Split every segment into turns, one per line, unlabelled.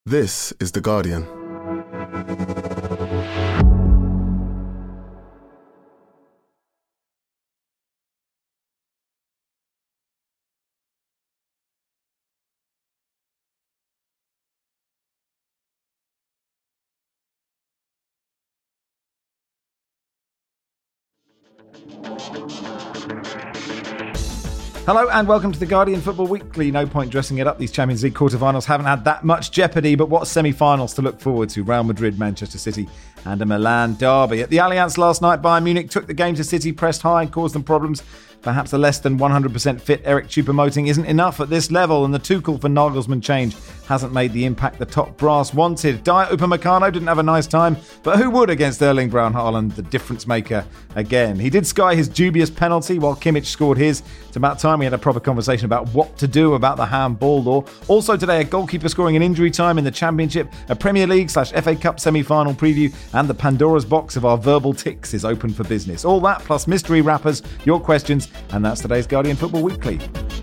This is The Guardian.
Hello and welcome to The Guardian Football Weekly. No point dressing it up. These Champions League quarterfinals haven't had that much jeopardy, but what semi-finals to look forward to? Real Madrid, Manchester City and a Milan derby. At the Allianz last night, Bayern Munich took the game to City, pressed high and caused them problems. Perhaps a less than 100% fit Eric Choupo-Moting isn't enough at this level, and the Tuchel for Nagelsmann change hasn't made the impact the top brass wanted. Dayot Upamecano didn't have a nice time, but who would against Erling Braut Haaland, the difference maker again? He did sky his dubious penalty while Kimmich scored his. It's about time we had a proper conversation about what to do about the handball law. Also today, a goalkeeper scoring in injury time in the Championship, a Premier League/FA Cup semi-final preview, and the Pandora's box of our verbal tics is open for business. All that plus mystery rappers, your questions, and that's today's Guardian Football Weekly.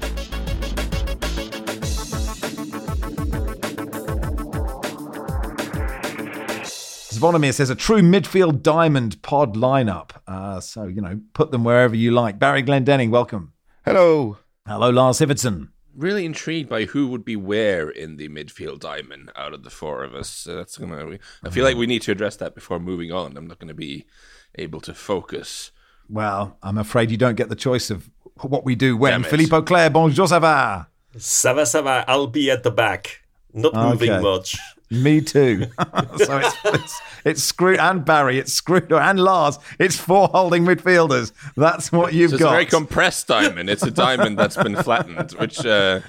Zvonimir says a true midfield diamond pod lineup. So, put them wherever you like. Barry Glendenning, welcome.
Hello.
Hello, Lars Iversen.
Really intrigued by who would be where in the midfield diamond out of the four of us. I feel like we need to address that before moving on. I'm not going to be able to focus.
Well, I'm afraid you don't get the choice of what we do when. Philippe Auclair, bonjour, ça va?
Ça va. I'll be at the back. Not moving much.
Me too. So it's Scrooge and Barry, it's Scrooge and Lars. It's four holding midfielders. That's what you've got.
It's a very compressed diamond. It's a diamond that's been flattened, which, is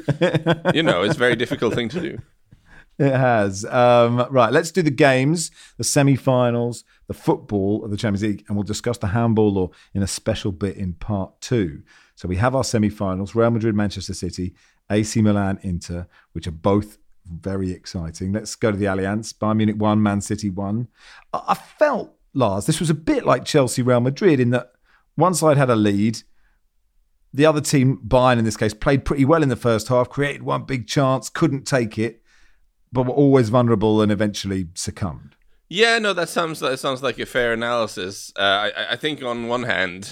a very difficult thing to do.
It has. Right, let's do the games, the semi-finals, the football of the Champions League, and we'll discuss the handball law in a special bit in part 2. So we have our semi-finals, Real Madrid, Manchester City, AC Milan, Inter, which are both very exciting. Let's go to the Allianz. Bayern Munich 1, Man City 1. I felt, Lars, this was a bit like Chelsea Real Madrid in that one side had a lead. The other team, Bayern in this case, played pretty well in the first half, created one big chance, couldn't take it, but were always vulnerable and eventually succumbed.
Yeah, no, that sounds like a fair analysis. I think on one hand,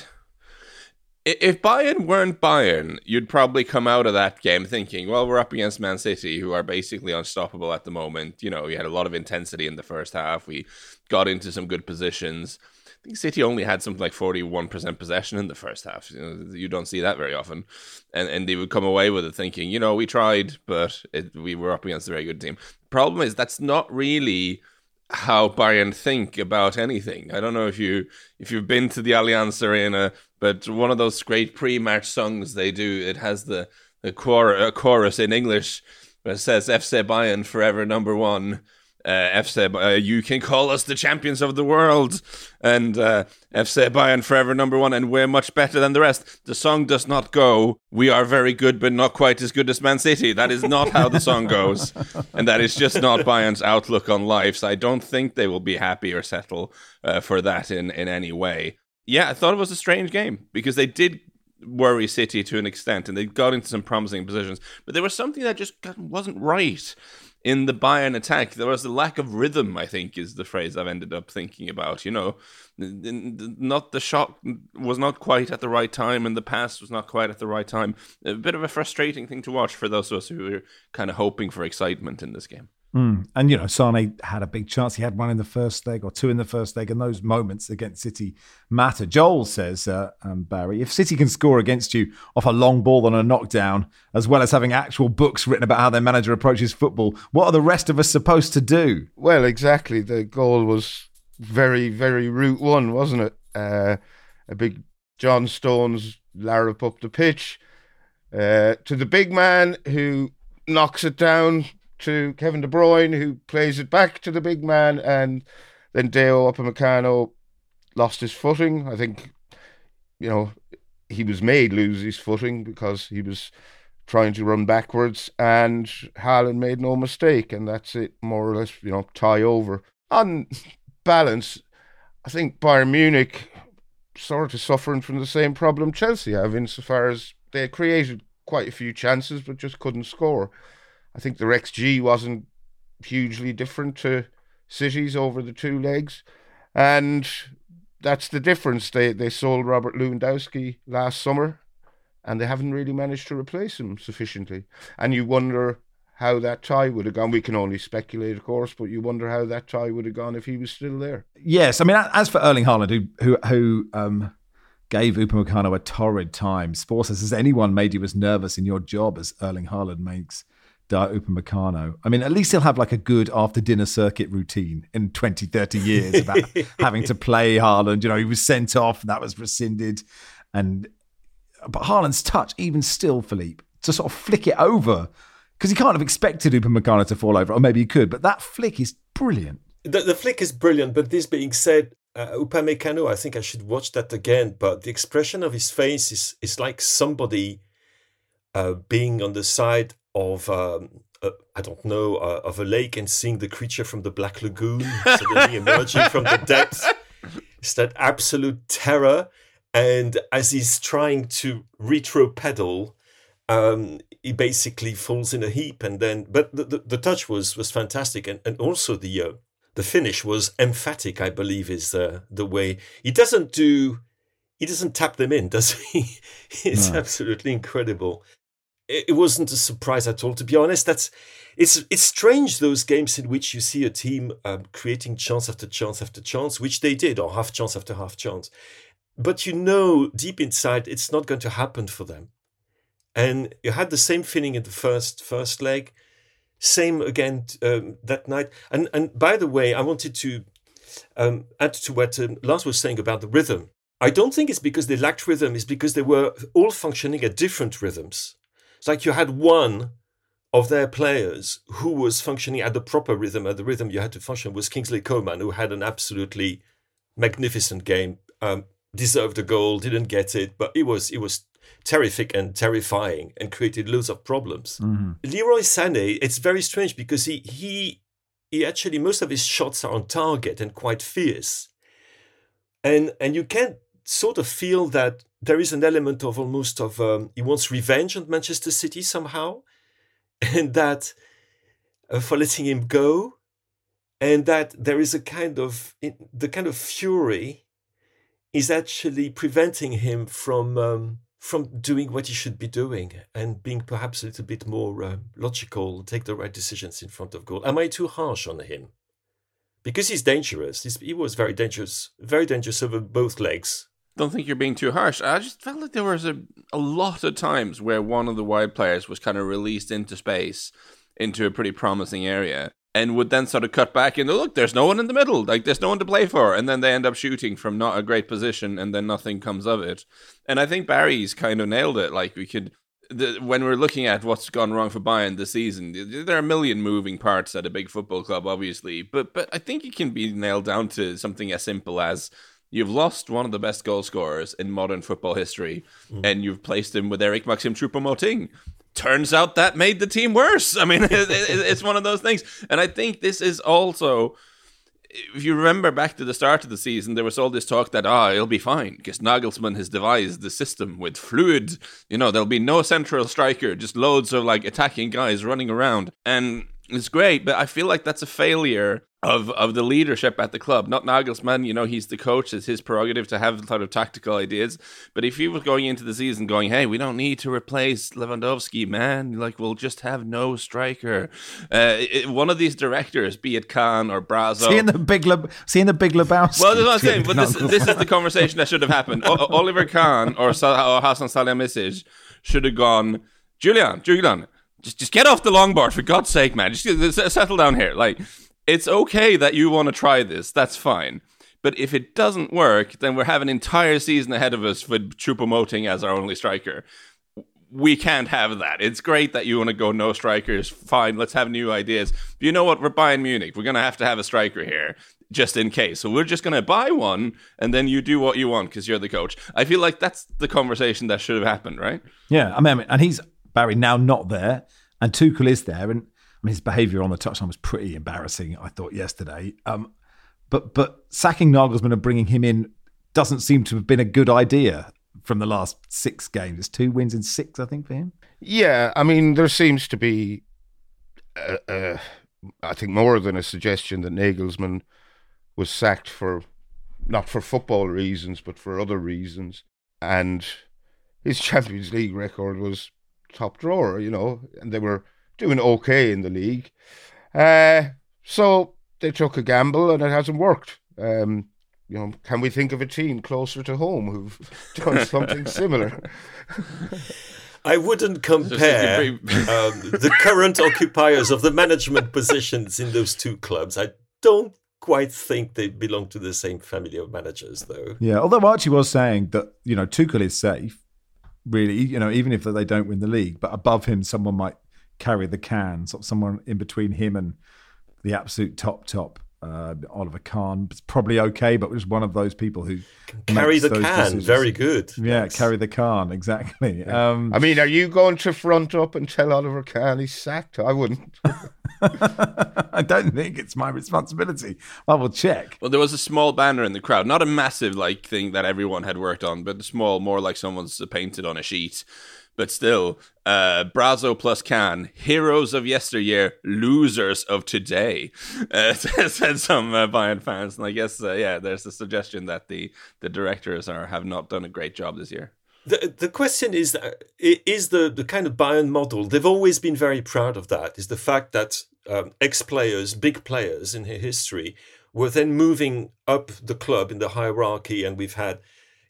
if Bayern weren't Bayern, you'd probably come out of that game thinking, well, we're up against Man City, who are basically unstoppable at the moment. We had a lot of intensity in the first half. We got into some good positions. I think City only had something like 41% possession in the first half. You don't see that very often. And they would come away with it thinking, we tried, but we were up against a very good team. The problem is that's not really how Bayern think about anything. I don't know if you've been to the Allianz Arena, but one of those great pre-match songs they do, it has the chorus in English that says FC Bayern forever number one. You can call us the champions of the world, and FC Bayern forever number one, and we're much better than the rest. The song does not go, we are very good but not quite as good as Man City. That is not how the song goes, and that is just not Bayern's outlook on life. So I don't think they will be happy or settle for that in any way. Yeah, I thought it was a strange game because they did worry City to an extent, and they got into some promising positions, but there was something that just wasn't right in the Bayern attack. There was a lack of rhythm, I think, is the phrase I've ended up thinking about. Not the shot was not quite at the right time, and the pass was not quite at the right time. A bit of a frustrating thing to watch for those of us who were kind of hoping for excitement in this game.
And, Sane had a big chance. He had one in the first leg or two in the first leg, and those moments against City matter. Joel says, Barry, if City can score against you off a long ball on a knockdown, as well as having actual books written about how their manager approaches football, what are the rest of us supposed to do?
Well, exactly. The goal was very, very route one, wasn't it? A big John Stones larrup up the pitch to the big man who knocks it down to Kevin De Bruyne, who plays it back to the big man, and then Dayot Upamecano lost his footing. I think, he was made lose his footing because he was trying to run backwards, and Haaland made no mistake, and that's it, more or less, tie over. On balance, I think Bayern Munich sort of suffering from the same problem Chelsea have, insofar as they created quite a few chances but just couldn't score. I think their XG wasn't hugely different to City's over the two legs. And that's the difference. They sold Robert Lewandowski last summer, and they haven't really managed to replace him sufficiently. And you wonder how that tie would have gone. We can only speculate, of course, but you wonder how that tie would have gone if he was still there.
Yes, I mean, as for Erling Haaland, who gave Upamecano a torrid time, Sport says, has anyone made you as nervous in your job as Erling Haaland makes Upamecano? I mean, at least he'll have like a good after-dinner circuit routine in 20, 30 years about having to play Haaland. You know, he was sent off, and that was rescinded. But Haaland's touch, even still, Philippe, to sort of flick it over, because he can't have expected Upamecano to fall over, or maybe he could, but that flick is brilliant.
The flick is brilliant, but this being said, Upamecano, I think I should watch that again, but the expression of his face is like somebody being on the side of, I don't know, of a lake and seeing the creature from the Black Lagoon suddenly emerging from the depths. It's that absolute terror. And as he's trying to retro-pedal, he basically falls in a heap. And then, but the touch was fantastic, and also the finish was emphatic. I believe is the way he doesn't tap them in, does he? It's absolutely incredible. It wasn't a surprise at all, to be honest. It's strange, those games in which you see a team creating chance after chance after chance, which they did, or half chance after half chance. But you know, deep inside, it's not going to happen for them. And you had the same feeling in the first leg, same again that night. And by the way, I wanted to add to what Lars was saying about the rhythm. I don't think it's because they lacked rhythm, it's because they were all functioning at different rhythms. It's like you had one of their players who was functioning at the proper rhythm, and the rhythm you had to function was Kingsley Coman, who had an absolutely magnificent game. Deserved a goal, didn't get it, but it was terrific and terrifying and created loads of problems. Mm-hmm. Leroy Sané, it's very strange because he actually, most of his shots are on target and quite fierce. And you can sort of feel that there is an element of almost of he wants revenge on Manchester City somehow, and that for letting him go, and that there is the kind of fury is actually preventing him from doing what he should be doing and being perhaps a little bit more logical, take the right decisions in front of goal. Am I too harsh on him? Because he's dangerous. He was very dangerous over both legs.
Don't think you're being too harsh. I just felt like there was a lot of times where one of the wide players was kind of released into space, into a pretty promising area, and would then sort of cut back and look, there's no one in the middle, like there's no one to play for, and then they end up shooting from not a great position, and then nothing comes of it. And I think Barry's kind of nailed it. Like when we're looking at what's gone wrong for Bayern this season, there are a million moving parts at a big football club, obviously, but I think it can be nailed down to something as simple as you've lost one of the best goal scorers in modern football history, and you've placed him with Eric Maxim Choupo-Moting. Turns out that made the team worse. I mean, it's one of those things. And I think this is also, if you remember back to the start of the season, there was all this talk that, it'll be fine because Nagelsmann has devised the system with fluid, there'll be no central striker, just loads of like attacking guys running around. And it's great, but I feel like that's a failure of the leadership at the club. Not Nagelsmann, he's the coach, it's his prerogative to have a lot of tactical ideas. But if he was going into the season going, hey, we don't need to replace Lewandowski, man, like we'll just have no striker. One of these directors, be it Kahn or Brazo.
Seeing the Big Lebowski.
Well, that's what I'm saying, but this is the conversation that should have happened. Oliver Kahn or Hasan Salihamidzic should have gone, Julian, just get off the longboard, for God's sake, man. Just settle down here. Like, it's okay that you want to try this. That's fine. But if it doesn't work, then we're having an entire season ahead of us with Choupo-Moting as our only striker. We can't have that. It's great that you want to go no strikers. Fine, let's have new ideas. But you know what? We're Bayern Munich. We're going to have a striker here, just in case. So we're just going to buy one, and then you do what you want because you're the coach. I feel like that's the conversation that should have happened, right?
Yeah, I mean, and he's, Barry, now not there, and Tuchel is there, and his behaviour on the touchline was pretty embarrassing, I thought, yesterday. But sacking Nagelsmann and bringing him in doesn't seem to have been a good idea from the last 6 games. It's 2 wins in 6, I think, for him.
Yeah, I mean, there seems to be I think, more than a suggestion that Nagelsmann was sacked for, not for football reasons, but for other reasons. And his Champions League record was top drawer, and they were doing okay in the league. So they took a gamble and it hasn't worked. Can we think of a team closer to home who've done something similar?
I wouldn't compare the current occupiers of the management positions in those two clubs. I don't quite think they belong to the same family of managers, though.
Yeah, although Archie was saying that, Tuchel is safe, really, even if they don't win the league, but above him, someone might carry the can, sort of someone in between him and the absolute top. Oliver Kahn is probably okay, but was one of those people who
carry the can. Decisions. Very good.
Yeah, yes. Carry the can, exactly.
Yeah. Are you going to front up and tell Oliver Kahn he's sacked? I wouldn't.
I don't think it's my responsibility. I will check.
Well, there was a small banner in the crowd, not a massive thing that everyone had worked on, but small, more like someone's painted on a sheet. But still, Brazo plus Kahn, heroes of yesteryear, losers of today, said some Bayern fans. And I guess, there's a suggestion that the directors have not done a great job this year.
The question is the kind of Bayern model, they've always been very proud of that, is the fact that ex-players, big players in history, were then moving up the club in the hierarchy, and we've had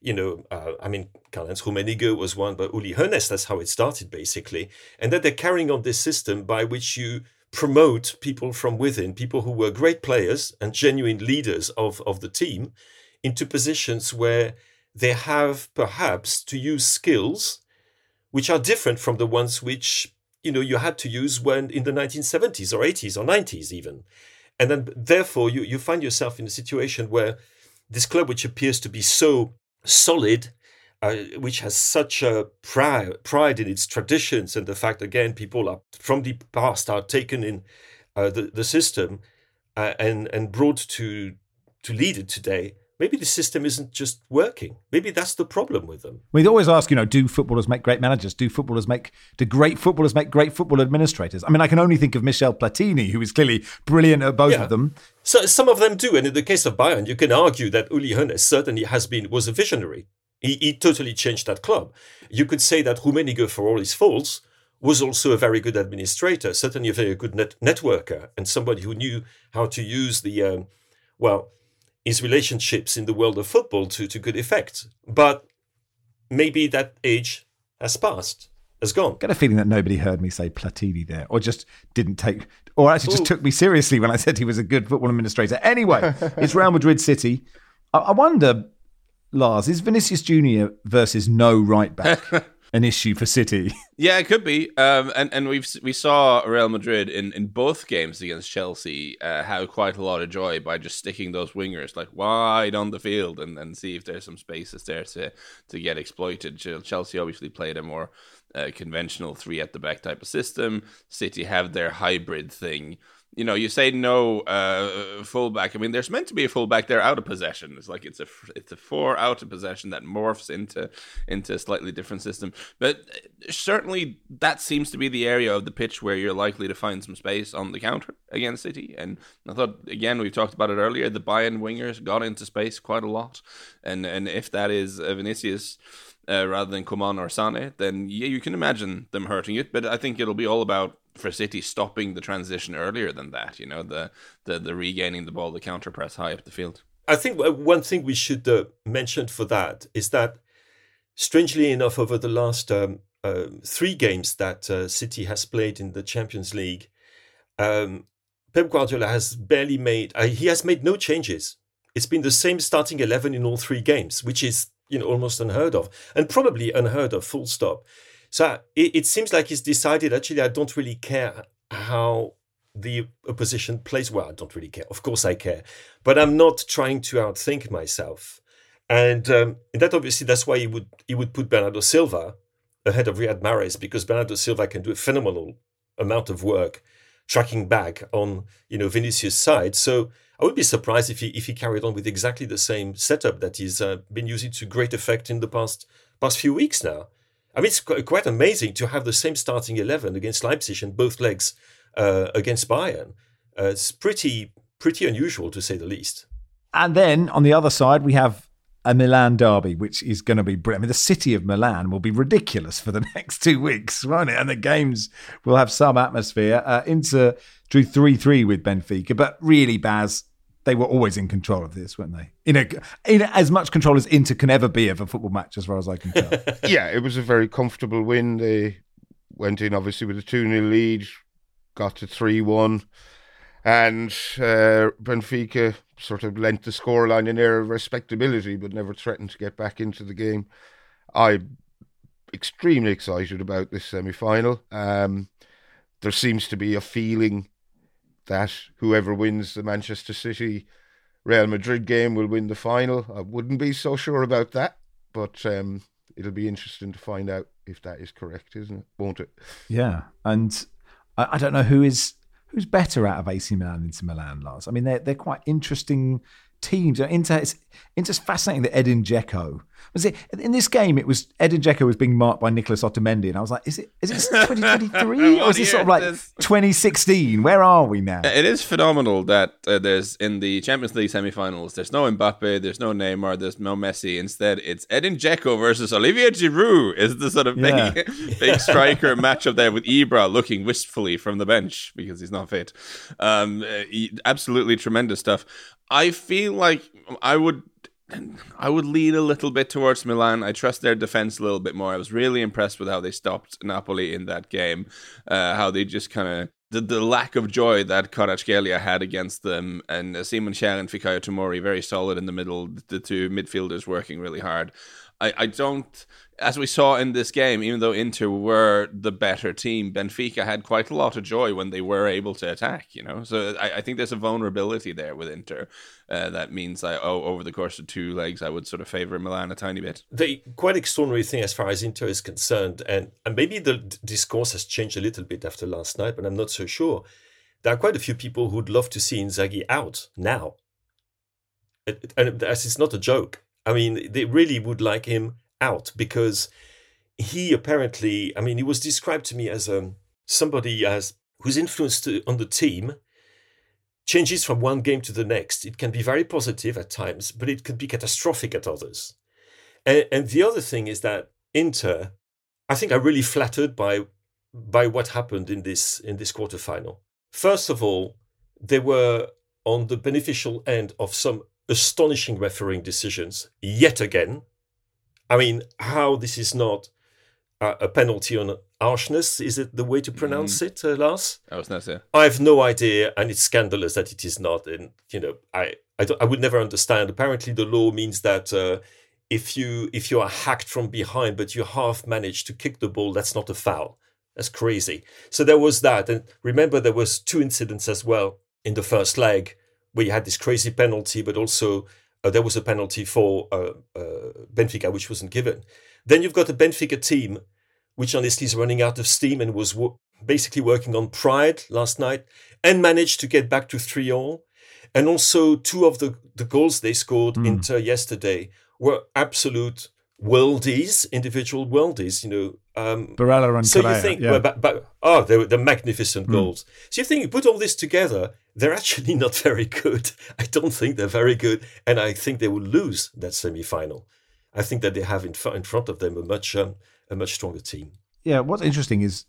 Karl-Heinz Rummenigge was one, but Uli Hoeneß, that's how it started, basically. And that they're carrying on this system by which you promote people from within, people who were great players and genuine leaders of the team, into positions where they have perhaps to use skills which are different from the ones which, you had to use when in the 1970s or 80s or 90s even. And then, therefore, you find yourself in a situation where this club, which appears to be so solid, which has such a pride in its traditions, and the fact, again, people are from the past are taken in the system and brought to lead it today. Maybe the system isn't just working. Maybe that's the problem with them.
We always ask, do footballers make great managers? Do great footballers make great football administrators? I mean, I can only think of Michel Platini, who is clearly brilliant at both of them.
So some of them do, and in the case of Bayern, you can argue that Uli Hoeneß certainly was a visionary. He totally changed that club. You could say that Rummenigge, for all his faults, was also a very good administrator, certainly a very good networker, and somebody who knew how to use his relationships in the world of football to good effect. But maybe that age has passed, has gone.
I get a feeling that nobody heard me say Platini there, or just just took me seriously when I said he was a good football administrator. Anyway, it's Real Madrid City. I wonder, Lars, is Vinicius Junior versus no right back an issue for City?
Yeah, it could be. And we saw Real Madrid in both games against Chelsea have quite a lot of joy by just sticking those wingers wide on the field and see if there's some spaces there to get exploited. Chelsea obviously played a more conventional three at the back type of system. City have their hybrid thing. You say no fullback. I mean, there's meant to be a fullback there out of possession. It's a four out of possession that morphs into a slightly different system. But certainly that seems to be the area of the pitch where you're likely to find some space on the counter against City. And I thought, again, we've talked about it earlier, the Bayern wingers got into space quite a lot. And if that is Vinicius rather than Coman or Sané, then you can imagine them hurting it. But I think it'll be all about, for City, stopping the transition earlier than that, the regaining the ball, the counter press high up the field.
I think one thing we should mention for that is that, strangely enough, over the last 3 games that City has played in the Champions League, Pep Guardiola has barely made no changes. It's been the same starting 11 in all 3 games, which is almost unheard of, and probably unheard of, full stop. So it seems like he's decided, actually, I don't really care how the opposition plays. Well, I don't really care. Of course I care. But I'm not trying to outthink myself. And that obviously, that's why he would put Bernardo Silva ahead of Riyad Mahrez, because Bernardo Silva can do a phenomenal amount of work tracking back on, Vinicius' side. So I would be surprised if he carried on with exactly the same setup that he's been using to great effect in the past few weeks now. I mean, it's quite amazing to have the same starting 11 against Leipzig and both legs against Bayern. It's pretty unusual, to say the least.
And then on the other side, we have a Milan derby, which is going to be brilliant. I mean, the city of Milan will be ridiculous for the next 2 weeks, won't it? And the games will have some atmosphere. Inter drew 3-3 with Benfica, but really, Baz, they were always in control of this, weren't they? In as much control as Inter can ever be of a football match, as far as I can tell.
Yeah, it was a very comfortable win. They went in, obviously, with a 2-0 lead, got to 3-1, and Benfica sort of lent the scoreline an air of respectability, but never threatened to get back into the game. I'm extremely excited about this semi-final. There seems to be a feeling that whoever wins the Manchester City Real Madrid game will win the final. I wouldn't be so sure about that, but it'll be interesting to find out if that is correct, isn't it? Won't it?
Yeah, and I don't know who's better out of AC Milan and Inter Milan, Lars. I mean, they're quite interesting teams. Inter's fascinating that Edin Dzeko was it in this game. It was Edin Dzeko was being marked by Nicolas Otamendi, and I was like, is it 2023 or is this sort of like 2016? Where are we now?
It is phenomenal that there's in the Champions League semi-finals. There's no Mbappe, there's no Neymar, there's no Messi. Instead, it's Edin Dzeko versus Olivier Giroud. Is the sort of big striker matchup there with Ibra looking wistfully from the bench because he's not fit. Absolutely tremendous stuff. I feel like I would lean a little bit towards Milan. I trust their defense a little bit more. I was really impressed with how they stopped Napoli in that game. How they just kind of the lack of joy that Kvaratskhelia had against them, and Simon Kjær and Fikayo Tomori very solid in the middle. The two midfielders working really hard. I don't, as we saw in this game, even though Inter were the better team, Benfica had quite a lot of joy when they were able to attack, So I think there's a vulnerability there with Inter that means over the course of 2 legs, I would sort of favour Milan a tiny bit.
The quite extraordinary thing as far as Inter is concerned, and maybe the discourse has changed a little bit after last night, but I'm not so sure. There are quite a few people who'd love to see Inzaghi out now. And it's not a joke. I mean, they really would like him out because he apparently, he was described to me as somebody whose influence on the team changes from one game to the next. It can be very positive at times, but it could be catastrophic at others. And the other thing is that Inter, I think, are really flattered by what happened in this quarterfinal. First of all, they were on the beneficial end of some astonishing refereeing decisions yet again. I mean, how this is not a penalty on harshness, is it the way to pronounce it, Lars? I have no idea, and it's scandalous that it is not. And I would never understand. Apparently, the law means that if you are hacked from behind, but you half managed to kick the ball, that's not a foul. That's crazy. So there was that, and remember there was 2 incidents as well in the first leg, where you had this crazy penalty, but also there was a penalty for Benfica, which wasn't given. Then you've got a Benfica team, which honestly is running out of steam and was basically working on pride last night and managed to get back to 3-3. And also 2 of the goals they scored Inter yesterday were absolute worldies, individual worldies,
Barella and
so
Correa,
you think,
yeah.
they were magnificent goals. So you think you put all this together, they're actually not very good. I don't think they're very good, and I think they will lose that semi-final. I think that they have in front of them a much stronger team.
Yeah, what's interesting is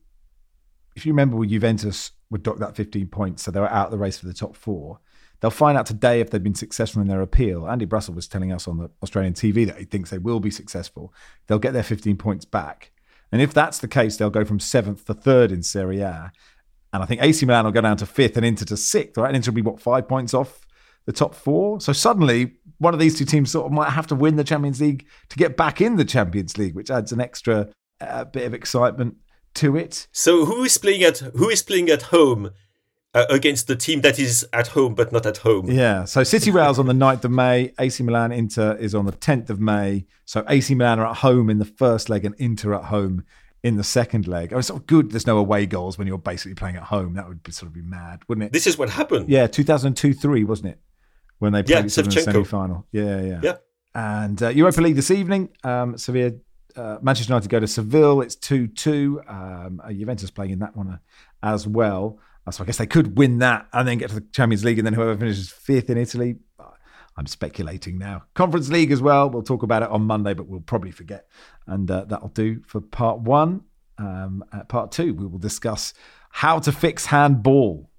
if you remember, Juventus would dock that 15 points, so they were out of the race for the top 4. They'll find out today if they've been successful in their appeal. Andy Brassel was telling us on the Australian TV that he thinks they will be successful. They'll get their 15 points back. And if that's the case, they'll go from 7th to 3rd in Serie A. And I think AC Milan will go down to 5th and Inter to 6th, right? And Inter will be, 5 points off the top 4? So suddenly, one of these 2 teams sort of might have to win the Champions League to get back in the Champions League, which adds an extra bit of excitement to it.
So who is playing at home against the team that is at home but not at home?
Yeah, so City Real's on the 9th of May, AC Milan Inter is on the 10th of May. So AC Milan are at home in the first leg and Inter at home in the second leg. It's sort of good there's no away goals when you're basically playing at home. That would sort of be mad, wouldn't it?
This is what happened.
Yeah, 2002-03, wasn't it? When they played each other in the
Shevchenko
semi-final. Yeah. And Europa League this evening, Sevilla, Manchester United go to Seville. It's 2-2. Juventus playing in that one as well. So I guess they could win that and then get to the Champions League, and then whoever finishes 5th in Italy. I'm speculating now. Conference League as well. We'll talk about it on Monday, but we'll probably forget. And that'll do for part 1. At part 2, we will discuss how to fix handball.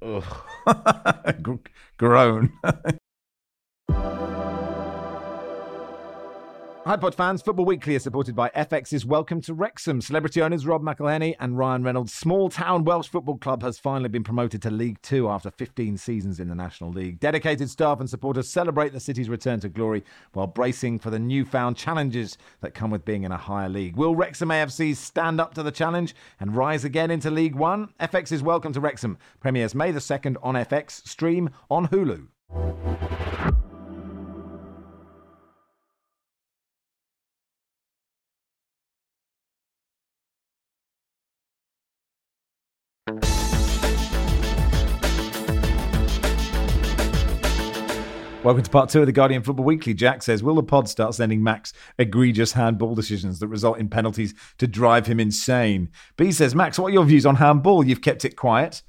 Groan. Hi, Pod fans. Football Weekly is supported by FX's Welcome to Wrexham. Celebrity owners Rob McElhenney and Ryan Reynolds' small-town Welsh football club has finally been promoted to League Two after 15 seasons in the National League. Dedicated staff and supporters celebrate the city's return to glory while bracing for the newfound challenges that come with being in a higher league. Will Wrexham AFC stand up to the challenge and rise again into League One? FX's Welcome to Wrexham premieres May the 2nd on FX, stream on Hulu. Welcome to part 2 of the Guardian Football Weekly. Jack says, will the pod start sending Max egregious handball decisions that result in penalties to drive him insane? B says, Max, what are your views on handball? You've kept it quiet.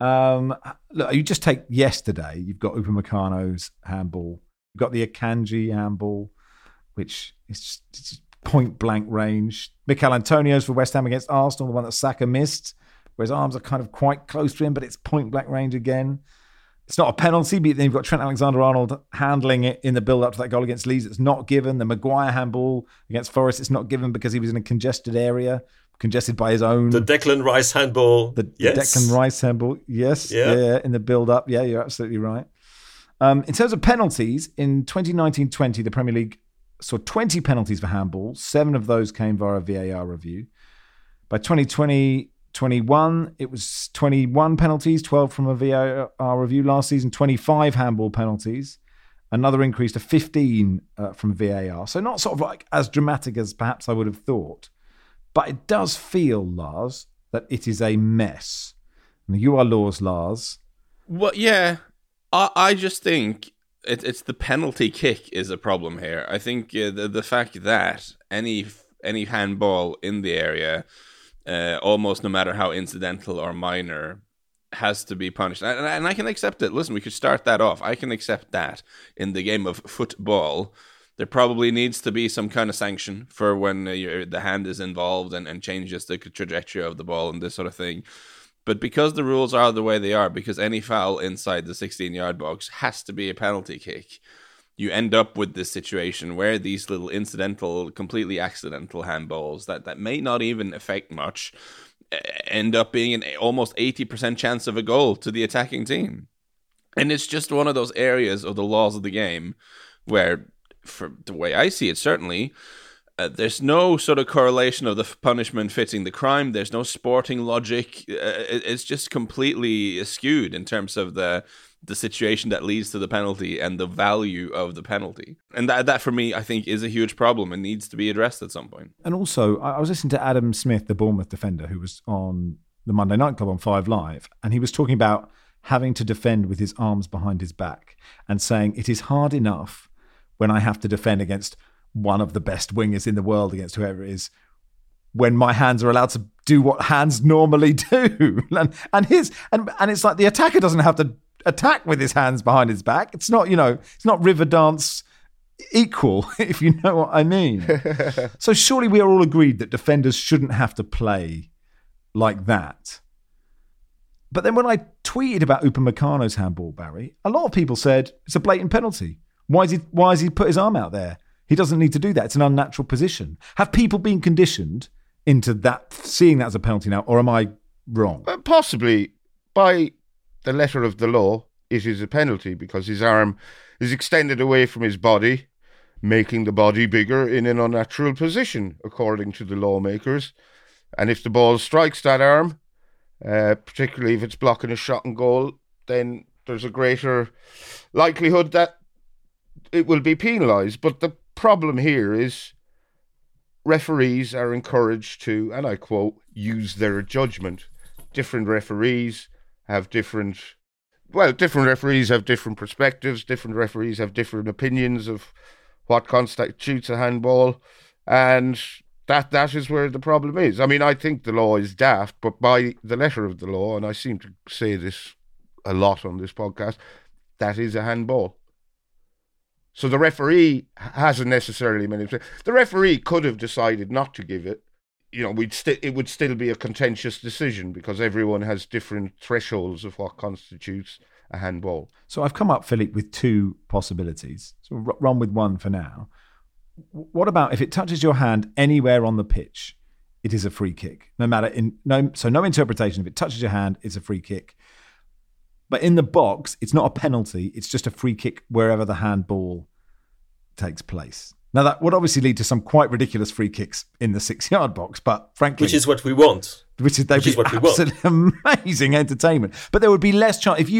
Look, you just take yesterday. You've got Upamecano's handball. You've got the Akanji handball, which is just point blank range. Mikel Antonio's for West Ham against Arsenal, the one that Saka missed, where his arms are kind of quite close to him, but it's point blank range again. It's not a penalty, but then you've got Trent Alexander-Arnold handling it in the build-up to that goal against Leeds. It's not given. The Maguire handball against Forest, it's not given because he was in a congested area, congested by his own.
The Declan Rice handball.
The Declan Rice handball, yes. Yeah, in the build-up. Yeah, you're absolutely right. In terms of penalties, in 2019-20, the Premier League saw 20 penalties for handball. 7 of those came via a VAR review. By 2020... 21, it was 21 penalties, 12 from a VAR review. Last season, 25 handball penalties. Another increase to 15 from VAR. So not sort of like as dramatic as perhaps I would have thought. But it does feel, Lars, that it is a mess. And you are Lars, Lars.
Well, yeah. I just think it's the penalty kick is a problem here. I think the fact that any handball in the area... almost no matter how incidental or minor, has to be punished. And I can accept it. Listen, we could start that off. I can accept that in the game of football. There probably needs to be some kind of sanction for when the hand is involved and changes the trajectory of the ball and this sort of thing. But because the rules are the way they are, because any foul inside the 16-yard box has to be a penalty kick, you end up with this situation where these little incidental, completely accidental handballs that may not even affect much end up being an almost 80% chance of a goal to the attacking team. And it's just one of those areas of the laws of the game where, for the way I see it, certainly, there's no sort of correlation of the punishment fitting the crime. There's no sporting logic. It's just completely skewed in terms of the situation that leads to the penalty and the value of the penalty. And that for me, I think, is a huge problem and needs to be addressed at some point.
And also, I was listening to Adam Smith, the Bournemouth defender, who was on the Monday Night Club on 5 Live, and he was talking about having to defend with his arms behind his back and saying, it is hard enough when I have to defend against one of the best wingers in the world, against whoever it is, when my hands are allowed to do what hands normally do. and it's like the attacker doesn't have to attack with his hands behind his back. It's not, it's not Riverdance equal, if you know what I mean. So surely we are all agreed that defenders shouldn't have to play like that. But then when I tweeted about Upamecano's handball, Barry, a lot of people said it's a blatant penalty. Why has he put his arm out there? He doesn't need to do that. It's an unnatural position. Have people been conditioned into that, seeing that as a penalty now, or am I wrong?
Possibly. By the letter of the law, it is a penalty because his arm is extended away from his body, making the body bigger in an unnatural position, according to the lawmakers. And if the ball strikes that arm, particularly if it's blocking a shot and goal, then there's a greater likelihood that it will be penalised. But the problem here is referees are encouraged to, and I quote, use their judgment. Different referees have different referees have different perspectives, different referees have different opinions of what constitutes a handball, and That is where the problem is. I mean, I think the law is daft, but by the letter of the law, and I seem to say this a lot on this podcast, that is a handball. So the referee hasn't necessarily manipulated. The referee could have decided not to give it. You know, it would still be a contentious decision because everyone has different thresholds of what constitutes a handball.
So I've come up, Philippe, with two possibilities. So run with one for now. What about if it touches your hand anywhere on the pitch, it is a free kick? No interpretation. If it touches your hand, it's a free kick. But in the box, it's not a penalty. It's just a free kick wherever the handball takes place. Now, that would obviously lead to some quite ridiculous free kicks in the 6-yard box, but frankly...
Which is what we want.
Which is absolutely amazing entertainment. But there would be less chance... If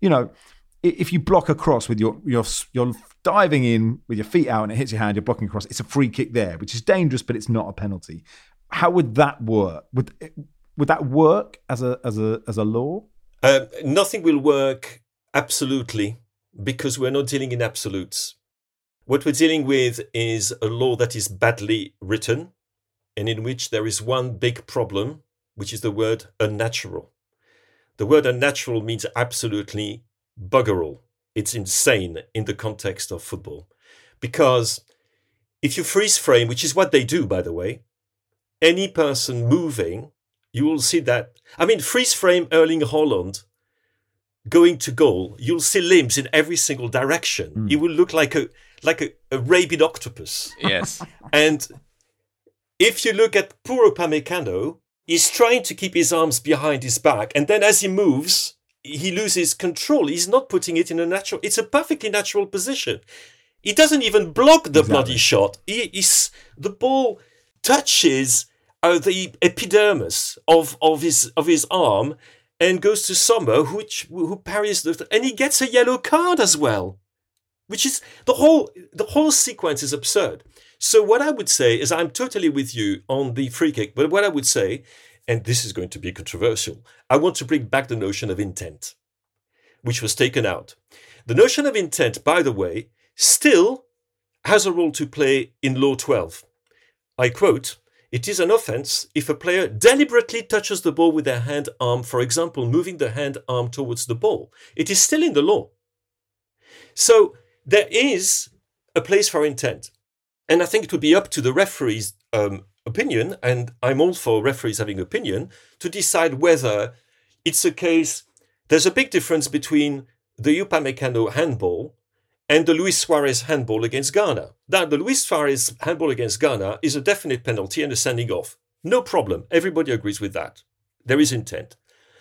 you block a cross with you're diving in with your feet out and it hits your hand, you're blocking across, it's a free kick there, which is dangerous, but it's not a penalty. How would that work? Would that work as a law?
Nothing will work absolutely because we're not dealing in absolutes. What we're dealing with is a law that is badly written and in which there is one big problem, which is the word unnatural. The word unnatural means absolutely bugger all. It's insane in the context of football. Because if you freeze frame, which is what they do, by the way, any person moving, you will see that. I mean, freeze frame Erling Haaland going to goal, you'll see limbs in every single direction. He will look like a rabid octopus.
Yes.
And if you look at poor Upamecano, he's trying to keep his arms behind his back. And then as he moves, he loses control. He's not putting it in a natural... It's a perfectly natural position. He doesn't even block the bloody shot. The ball touches the epidermis of his arm and goes to Sommer, who parries and he gets a yellow card as well, which is the whole sequence is absurd. So what I would say is I'm totally with you on the free kick, but what I would say, and this is going to be controversial, I want to bring back the notion of intent, which was taken out. The notion of intent, by the way, still has a role to play in Law 12. I quote, "It is an offence if a player deliberately touches the ball with their hand arm, for example, moving the hand arm towards the ball." It is still in the law. So there is a place for intent. And I think it would be up to the referee's opinion, and I'm all for referees having opinion, to decide whether it's a case... There's a big difference between the Upamecano handball and the Luis Suarez handball against Ghana. Now, the Luis Suarez handball against Ghana is a definite penalty and a sending off. No problem. Everybody agrees with that. There is intent.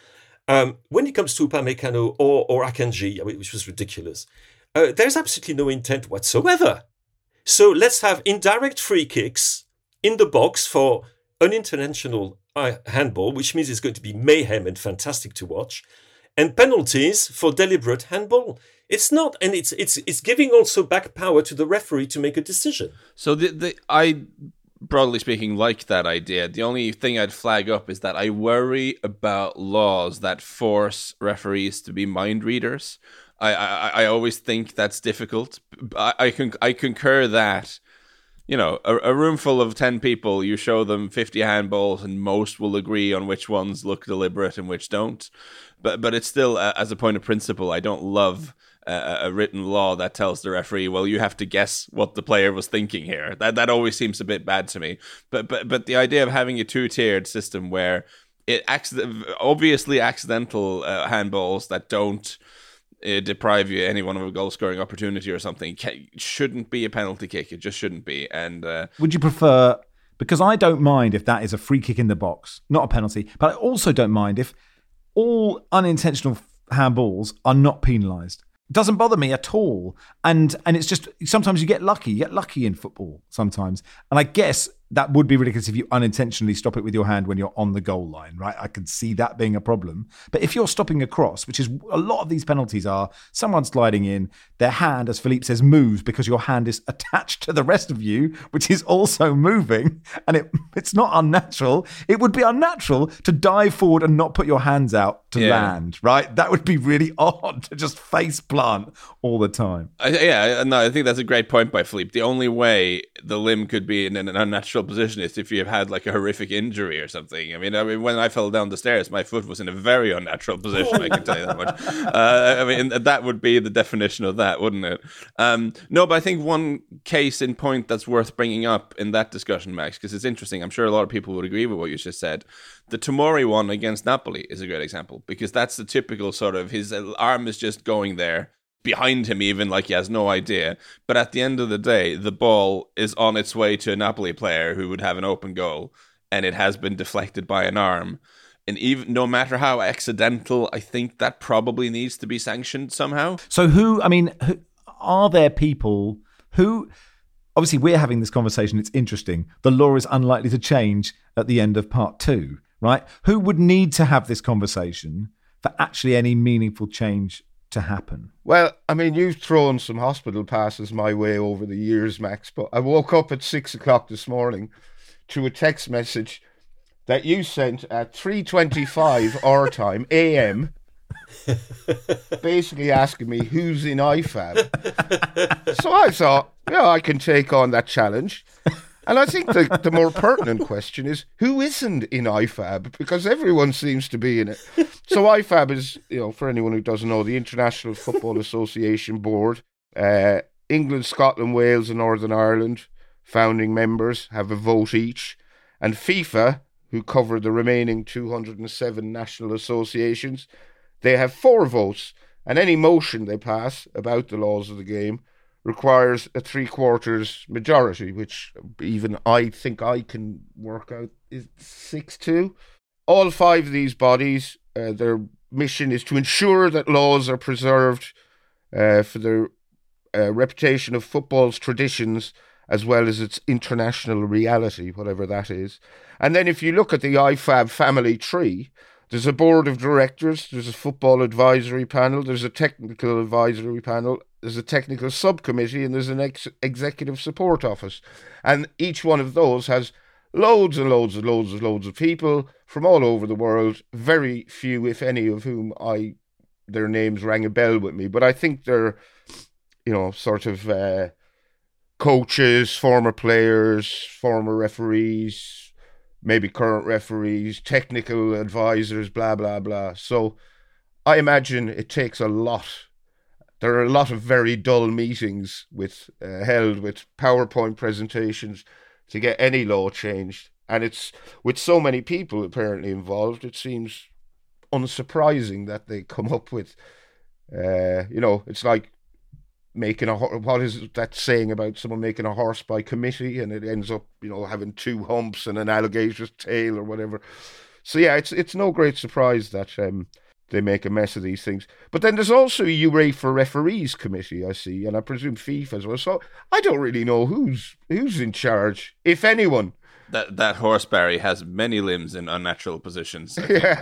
When it comes to Upamecano or Akanji, which was ridiculous, there's absolutely no intent whatsoever. So let's have indirect free kicks in the box for unintentional handball, which means it's going to be mayhem and fantastic to watch, and penalties for deliberate handball. It's not, and it's giving also back power to the referee to make a decision.
So I, broadly speaking, like that idea. The only thing I'd flag up is that I worry about laws that force referees to be mind readers. I always think that's difficult. I concur that, you know, a room full of 10 people, you show them 50 handballs and most will agree on which ones look deliberate and which don't. But it's still, as a point of principle, I don't love a written law that tells the referee, well, you have to guess what the player was thinking here. That always seems a bit bad to me. But the idea of having a two-tiered system where it obviously accidental handballs that don't deprive you anyone of a goal-scoring opportunity or something shouldn't be a penalty kick. It just shouldn't be. And
would you prefer? Because I don't mind if that is a free kick in the box, not a penalty. But I also don't mind if all unintentional handballs are not penalised. It doesn't bother me at all. And it's just sometimes you get lucky. You get lucky in football sometimes. And I guess that would be ridiculous if you unintentionally stop it with your hand when you're on the goal line, right? I could see that being a problem. But if you're stopping a cross, which is a lot of these penalties are, someone sliding in, their hand, as Philippe says, moves because your hand is attached to the rest of you, which is also moving, and it's not unnatural. It would be unnatural to dive forward and not put your hands out to land, right? That would be really odd to just face plant all the time.
I think that's a great point by Philippe. The only way the limb could be in an unnatural unnatural position is if you've had like a horrific injury or something. I mean, when I fell down the stairs, my foot was in a very unnatural position. I can tell you that much. I mean, that would be the definition of that, wouldn't it? No, but I think one case in point that's worth bringing up in that discussion, Max, because it's interesting. I'm sure a lot of people would agree with what you just said. The Tomori one against Napoli is a great example, because that's the typical sort of his arm is just going there behind him, even like he has no idea. But at the end of the day, the ball is on its way to a Napoli player who would have an open goal, and it has been deflected by an arm. And even no matter how accidental, I think that probably needs to be sanctioned somehow.
So are there people who, obviously we're having this conversation, it's interesting. The law is unlikely to change at the end of part 2, right? Who would need to have this conversation for actually any meaningful change to happen?
Well, I mean, you've thrown some hospital passes my way over the years, Max, but I woke up at 6 o'clock this morning to a text message that you sent at 3:25 our time, AM, basically asking me who's in IFAB. So I thought, I can take on that challenge. And I think the more pertinent question is, who isn't in IFAB? Because everyone seems to be in it. So IFAB is, for anyone who doesn't know, the International Football Association Board. England, Scotland, Wales and Northern Ireland, founding members, have a vote each. And FIFA, who cover the remaining 207 national associations, they have 4 votes. And any motion they pass about the laws of the game requires a 3/4 majority, which even I think I can work out is 6-2. All 5 of these bodies, their mission is to ensure that laws are preserved for the reputation of football's traditions as well as its international reality, whatever that is. And then if you look at the IFAB family tree, there's a board of directors, there's a football advisory panel, there's a technical advisory panel, there's a technical subcommittee, and there's an executive support office. And each one of those has loads and loads and loads and loads of people from all over the world, very few, if any, of whom their names rang a bell with me. But I think they're, sort of coaches, former players, former referees, maybe current referees, technical advisors, blah, blah, blah. So I imagine it takes a lot. There are a lot of very dull meetings held with PowerPoint presentations to get any law changed. And it's with so many people apparently involved, it seems unsurprising that they come up with, it's like making what is that saying about someone making a horse by committee, and it ends up, having 2 humps and an alligator's tail or whatever. So yeah, it's no great surprise that they make a mess of these things. But then there's also a UEFA referees committee, I see, and I presume FIFA as well. So I don't really know who's in charge, if anyone.
That horse, Barry, has many limbs in unnatural positions.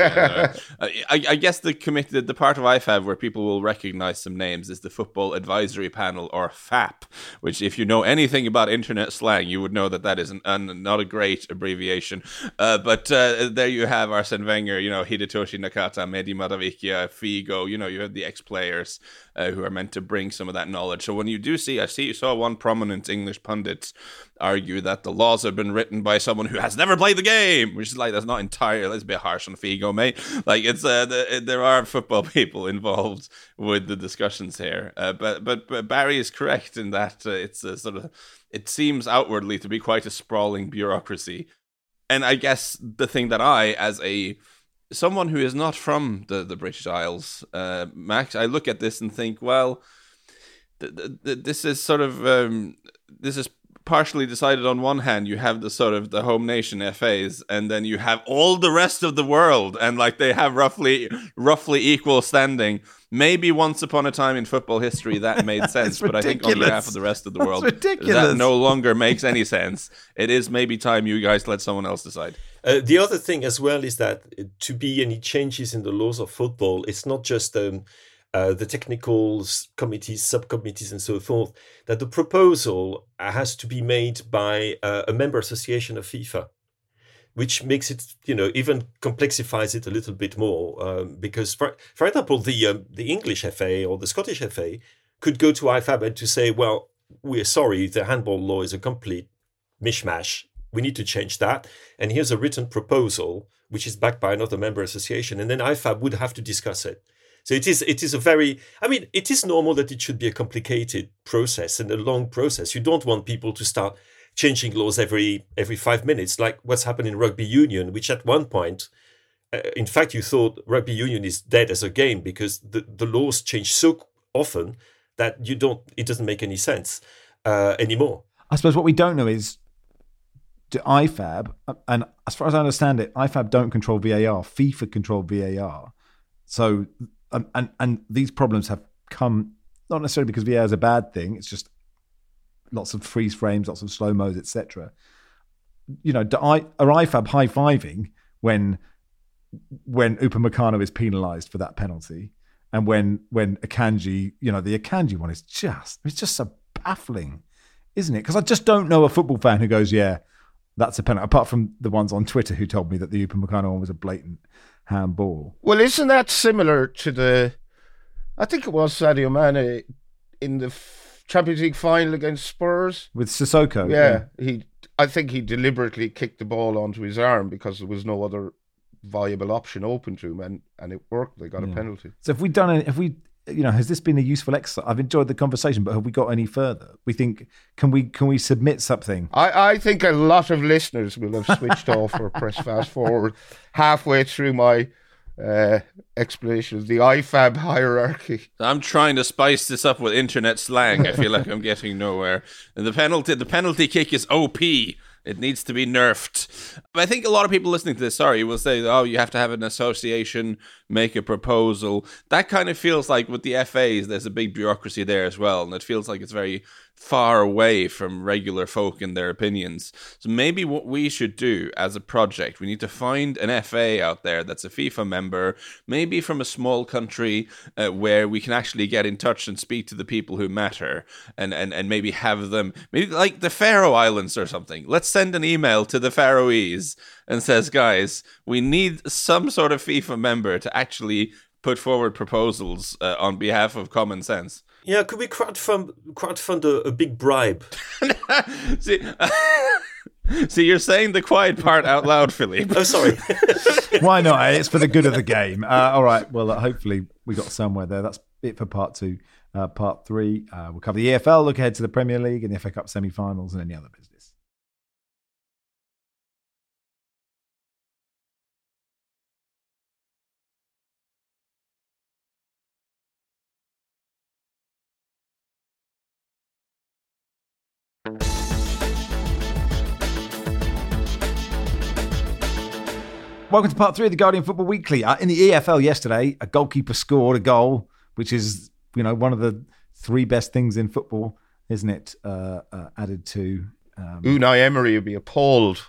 I guess the committee, the part of IFAB where people will recognise some names is the Football Advisory Panel, or FAP, which, if you know anything about internet slang, you would know that is not a great abbreviation. But there you have Arsene Wenger, Hidetoshi Nakata, Mehdi Madavikia, Figo. You have the ex-players who are meant to bring some of that knowledge. So when you do you saw one prominent English pundit argue that the laws have been written by someone who has never played the game, which is like, that's not entirely, that's a bit harsh on Figo, mate. Like, it's there are football people involved with the discussions here, but Barry is correct in that it's a sort of, it seems outwardly to be quite a sprawling bureaucracy. And I guess the thing that as someone who is not from the British Isles, Max, I look at this and think, well, this is sort of this is partially decided. On one hand, you have the sort of the home nation FAs, and then you have all the rest of the world, and like they have roughly equal standing. Maybe once upon a time in football history that made sense, but I think on behalf of the rest of the world, that no longer makes any sense. It is maybe time you guys let someone else decide.
The other thing as well is that to be any changes in the laws of football, it's not just the technical committees, subcommittees, and so forth, that the proposal has to be made by a member association of FIFA, which makes it, even complexifies it a little bit more. Because, for example, the English FA or the Scottish FA could go to IFAB and to say, well, we're sorry, the handball law is a complete mishmash. we need to change that. And here's a written proposal, which is backed by another member association. And then IFAB would have to discuss it. So it is a very, I mean, it is normal that it should be a complicated process and a long process. You don't want people to start changing laws every 5 minutes, like what's happened in rugby union, which at one point, in fact, you thought rugby union is dead as a game because the laws change so often that it doesn't make any sense anymore.
I suppose what we don't know is, do IFAB, and as far as I understand it, IFAB don't control VAR. FIFA control VAR. So, and these problems have come, not necessarily because VAR is a bad thing, it's just lots of freeze frames, lots of slow-mos, etc. You know, are IFAB high-fiving when Upamecano is penalised for that penalty? And when Akanji, you know, the Akanji one is it's just so baffling, isn't it? Because I just don't know a football fan who goes, yeah, that's a penalty, apart from the ones on Twitter who told me that the Upamecano one was a blatant handball.
Well, isn't that similar to I think it was Sadio Mane in the Champions League final against Spurs?
With Sissoko.
Yeah. I think he deliberately kicked the ball onto his arm because there was no other viable option open to him, and it worked. They got a penalty.
So has this been a useful exercise? I've enjoyed the conversation, but have we got any further? We think, can we submit something?
I think a lot of listeners will have switched off or pressed fast forward halfway through my explanation of the IFAB hierarchy.
I'm trying to spice this up with internet slang. I feel like I'm getting nowhere. And the penalty kick is OP. It needs to be nerfed. I think a lot of people listening to this, will say, oh, you have to have an association, make a proposal. That kind of feels like with the FAs, there's a big bureaucracy there as well. And it feels like it's very far away from regular folk and their opinions. So maybe what we should do as a project, we need to find an FA out there that's a FIFA member, maybe from a small country where we can actually get in touch and speak to the people who matter, and maybe have them, maybe like the Faroe Islands or something. Let's send an email to the Faroese and says, guys, we need some sort of FIFA member to actually put forward proposals on behalf of common sense.
Yeah, could we crowdfund a big bribe?
See,
you're saying the quiet part out loud, Philippe.
Oh, sorry.
Why not? It's for the good of the game. All right. Well, hopefully we got somewhere there. That's it for part 2. Part 3, we'll cover the EFL, look ahead to the Premier League and the FA Cup semi-finals and any other business. Welcome to part 3 of the Guardian Football Weekly. In the EFL yesterday, a goalkeeper scored a goal, which is, one of the 3 best things in football, isn't it? Added to...
Unai Emery would be appalled.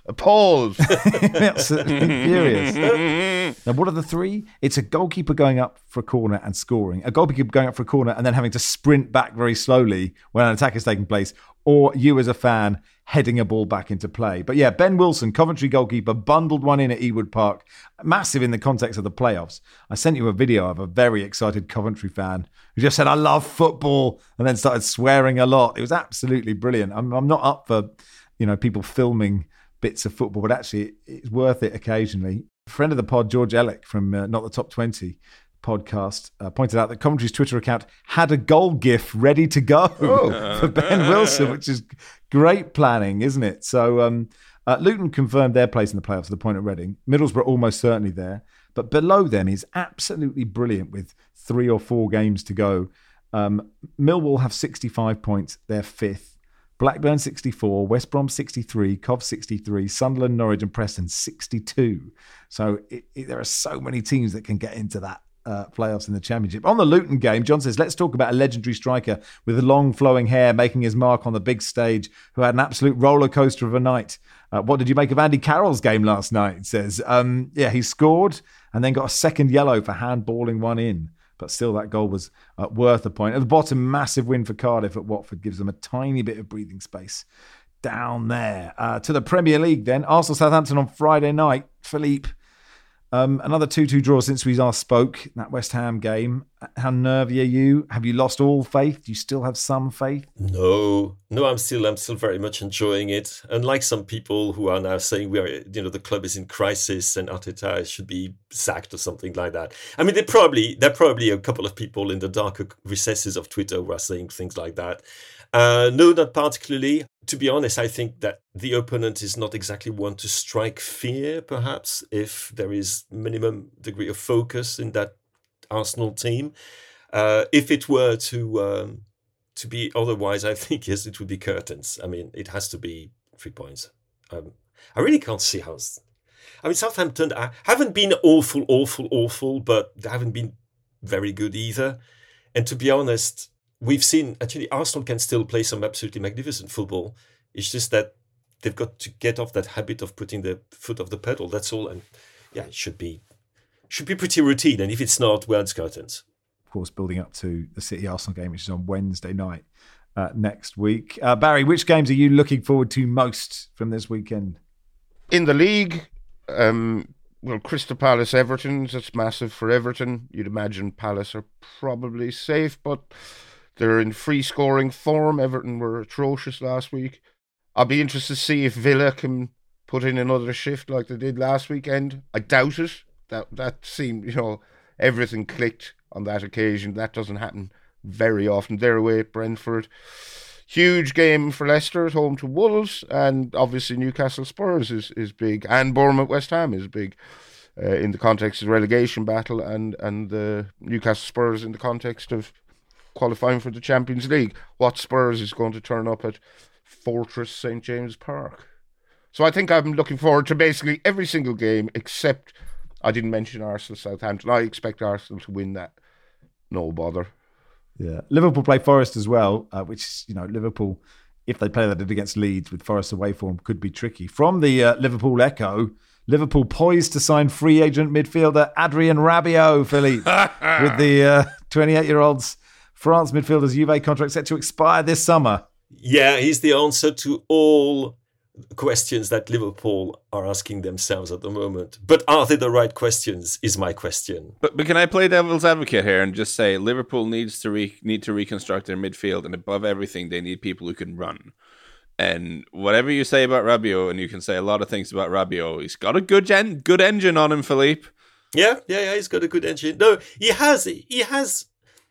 That's furious. Now, what are the 3? It's a goalkeeper going up for a corner and scoring, a goalkeeper going up for a corner and then having to sprint back very slowly when an attack is taking place, or you as a fan heading a ball back into play. But yeah, Ben Wilson, Coventry goalkeeper, bundled one in at Ewood Park. Massive in the context of the playoffs. I sent you a video of a very excited Coventry fan who just said, I love football, and then started swearing a lot. It was absolutely brilliant. I'm not up for, people filming bits of football, but actually it's worth it occasionally. A friend of the pod, George Ellick from Not the Top 20 podcast, pointed out that Coventry's Twitter account had a goal gif ready to go for Ben Wilson, which is great planning, isn't it? So Luton confirmed their place in the playoffs at the point at Reading. Middlesbrough almost certainly there, but below them is absolutely brilliant with 3 or 4 games to go. Millwall have 65 points, they're 5th. Blackburn 64, West Brom 63, Cov 63, Sunderland, Norwich and Preston 62. So there are so many teams that can get into that playoffs in the Championship. On the Luton game, John says, let's talk about a legendary striker with long flowing hair making his mark on the big stage who had an absolute roller coaster of a night. What did you make of Andy Carroll's game last night? It says, he scored and then got a second yellow for handballing one in. But still, that goal was worth a point. At the bottom, massive win for Cardiff at Watford gives them a tiny bit of breathing space down there. To the Premier League then, Arsenal-Southampton on Friday night. Philippe, another 2-2 draw since we last spoke, that West Ham game. How nervy are you? Have you lost all faith? Do you still have some faith?
No, I'm still very much enjoying it. Unlike some people who are now saying the club is in crisis and Arteta should be sacked or something like that. I mean, there are probably a couple of people in the darker recesses of Twitter who are saying things like that. No, not particularly. To be honest, I think that the opponent is not exactly one to strike fear, perhaps, if there is minimum degree of focus in that Arsenal team. If it were to be otherwise, I think, yes, it would be curtains. I mean, it has to be 3 points. I really can't see how... I mean, Southampton haven't been awful, but they haven't been very good either. And to be honest, we've seen, actually, Arsenal can still play some absolutely magnificent football. It's just that they've got to get off that habit of putting the foot off the pedal. That's all. And yeah, it should be pretty routine. And if it's not, well, it's curtains.
Of course, building up to the City-Arsenal game, which is on Wednesday night next week. Barry, which games are you looking forward to most from this weekend?
In the league, Crystal Palace, Everton, that's massive for Everton. You'd imagine Palace are probably safe, but they're in free scoring form. Everton were atrocious last week. I'll be interested to see if Villa can put in another shift like they did last weekend. I doubt it. That seemed, everything clicked on that occasion. That doesn't happen very often. They're away at Brentford. Huge game for Leicester at home to Wolves, and obviously Newcastle Spurs is big, and Bournemouth West Ham is big in the context of the relegation battle, and the Newcastle Spurs in the context of qualifying for the Champions League. What Spurs is going to turn up at Fortress St James Park? So I think I'm looking forward to basically every single game, except I didn't mention Arsenal Southampton. I expect Arsenal to win that. No bother.
Yeah, Liverpool play Forest as well, which, Liverpool, if they play that against Leeds with Forest away form, could be tricky. From the Liverpool Echo, Liverpool poised to sign free agent midfielder Adrien Rabiot, Philippe, with the 28-year-old's France midfielder's Juve contract set to expire this summer.
Yeah, he's the answer to all questions that Liverpool are asking themselves at the moment. But are they the right questions is my question.
But can I play devil's advocate here and just say Liverpool need to reconstruct their midfield, and above everything they need people who can run. And whatever you say about Rabiot, and you can say a lot of things about Rabiot, he's got a good engine on him, Philippe.
Yeah, he's got a good engine. No, he has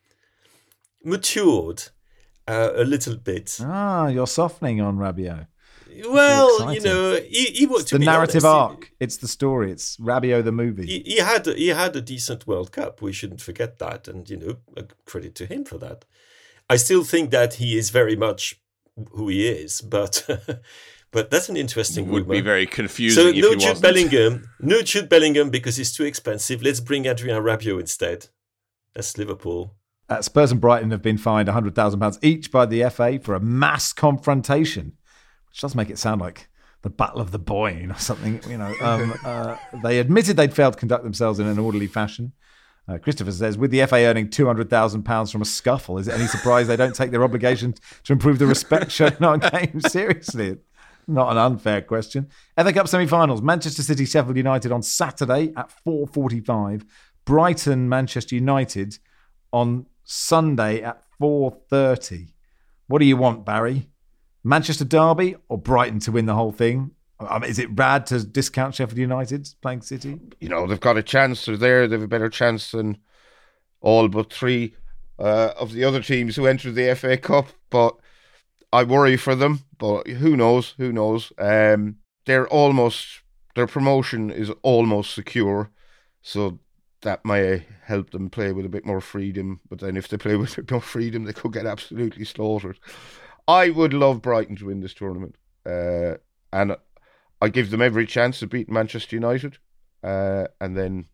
matured a little bit.
You're softening on Rabiot.
Well, he was
the narrative arc. It's the story. It's Rabiot the movie.
He had a decent World Cup. We shouldn't forget that, and credit to him for that. I still think that he is very much who he is, but that's an interesting.
It would be very confusing.
So
if he wasn't.
No Jude Bellingham because he's too expensive. Let's bring Adrien Rabiot instead. That's Liverpool.
Spurs and Brighton have been fined £100,000 each by the FA for a mass confrontation, which does make it sound like the Battle of the Boyne or something. They admitted they'd failed to conduct themselves in an orderly fashion. Christopher says, with the FA earning £200,000 from a scuffle, is it any surprise they don't take their obligation to improve the respect shown on games seriously? Not an unfair question. FA Cup semi-finals, Manchester City, Sheffield United on Saturday at 4:45. Brighton, Manchester United on Sunday at 4:30. What do you want, Barry? Manchester derby or Brighton to win the whole thing? Is it bad to discount Sheffield United playing City?
They've got a chance. They're there. They have a better chance than all but three of the other teams who entered the FA Cup. But I worry for them. But who knows? Their promotion is almost secure. So that may help them play with a bit more freedom. But then if they play with a bit more freedom, they could get absolutely slaughtered. I would love Brighton to win this tournament. And I give them every chance to beat Manchester United. And then,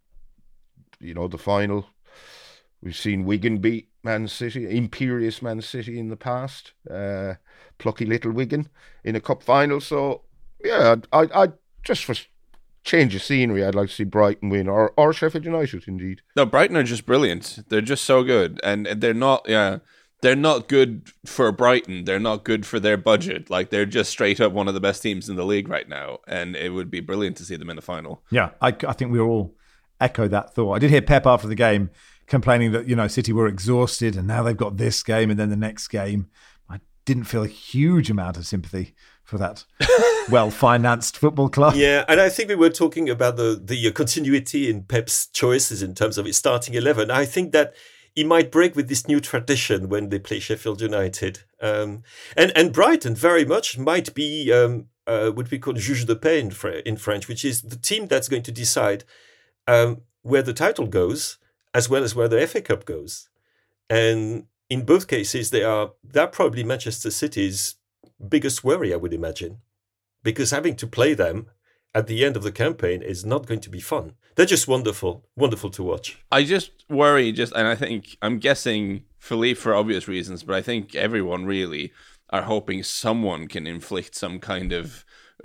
the final. We've seen Wigan beat Man City, imperious Man City in the past. Plucky little Wigan in a cup final. So, yeah, I just for change of scenery, I'd like to see Brighton win, or Sheffield United, indeed.
No, Brighton are just brilliant. They're just so good. And they're not, they're not good for Brighton. They're not good for their budget. Like, they're just straight up one of the best teams in the league right now. And it would be brilliant to see them in the final.
Yeah, I think we all echo that thought. I did hear Pep after the game complaining that, City were exhausted and now they've got this game and then the next game. I didn't feel a huge amount of sympathy for that well-financed football club.
Yeah, and I think we were talking about the continuity in Pep's choices in terms of his starting 11. I think that he might break with this new tradition when they play Sheffield United. And Brighton very much might be what we call juge de paix in French, which is the team that's going to decide where the title goes, as well as where the FA Cup goes. And in both cases, they're probably Manchester City's biggest worry, I would imagine, because having to play them at the end of the campaign is not going to be fun. They're just wonderful to watch.
I just worry, and I think, I'm guessing Philippe for obvious reasons, but I think everyone really are hoping someone can inflict some kind of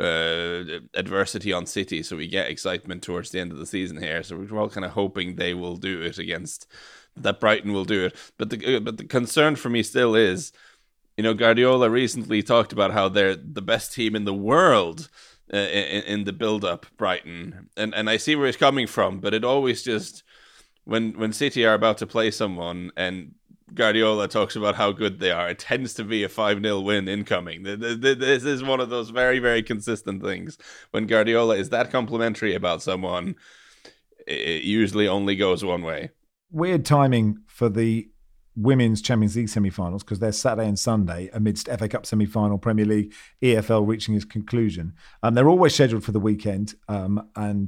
adversity on City so we get excitement towards the end of the season here. So we're all kind of hoping they will do it that Brighton will do it. But the concern for me still is, Guardiola recently talked about how they're the best team in the world in the build-up, Brighton. And I see where he's coming from, but it always just, when City are about to play someone and Guardiola talks about how good they are, it tends to be a 5-0 win incoming. This is one of those very, very consistent things. When Guardiola is that complimentary about someone, it usually only goes one way. Weird
timing for the Women's Champions League semi-finals because they're Saturday and Sunday amidst FA Cup semi-final, Premier League, EFL reaching its conclusion. They're always scheduled for the weekend, and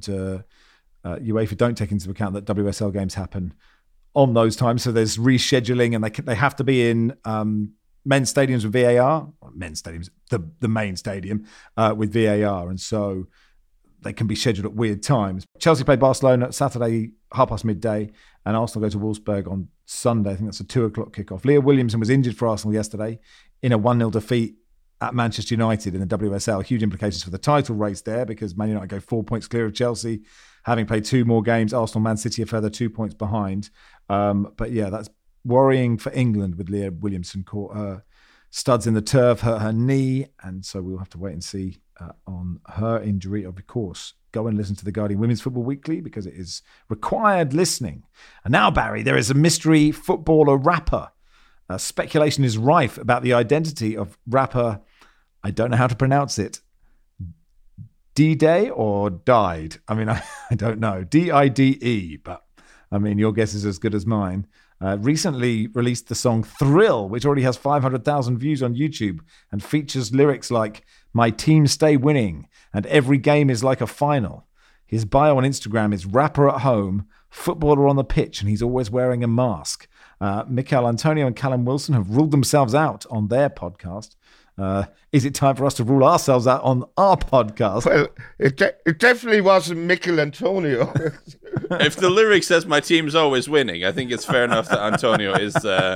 UEFA don't take into account that WSL games happen on those times, so there's rescheduling, and they have to be in men's stadiums with VAR. Men's stadiums, the main stadium with VAR, and so they can be scheduled at weird times. Chelsea play Barcelona Saturday, midday, and Arsenal go to Wolfsburg on Sunday. I think that's a 2:00 kickoff. Leah Williamson was injured for Arsenal yesterday in a 1-0 defeat at Manchester United in the WSL. Huge implications for the title race there because Man United go 4 points clear of Chelsea, having played 2 more games. Arsenal, Man City are further 2 points behind. But yeah, that's worrying for England with Leah Williamson caught her studs in the turf, hurt her knee, and so we'll have to wait and see on her injury. Of course, go and listen to the Guardian Women's Football Weekly because it is required listening. And now, Barry, there is a mystery footballer rapper. Speculation is rife about the identity of rapper, I don't know how to pronounce it, D-Day or Died? I mean, I don't know. D-I-D-E, but I mean, your guess is as good as mine. Recently released the song Thrill, which already has 500,000 views on YouTube and features lyrics like, my team stay winning and every game is like a final. His bio on Instagram is rapper at home, footballer on the pitch, and he's always wearing a mask. Mikel Antonio and Callum Wilson have ruled themselves out on their podcast. Is it time for us to rule ourselves out on our podcast?
Well, it definitely wasn't Mikel Antonio.
If the lyric says my team's always winning, I think it's fair enough that Antonio is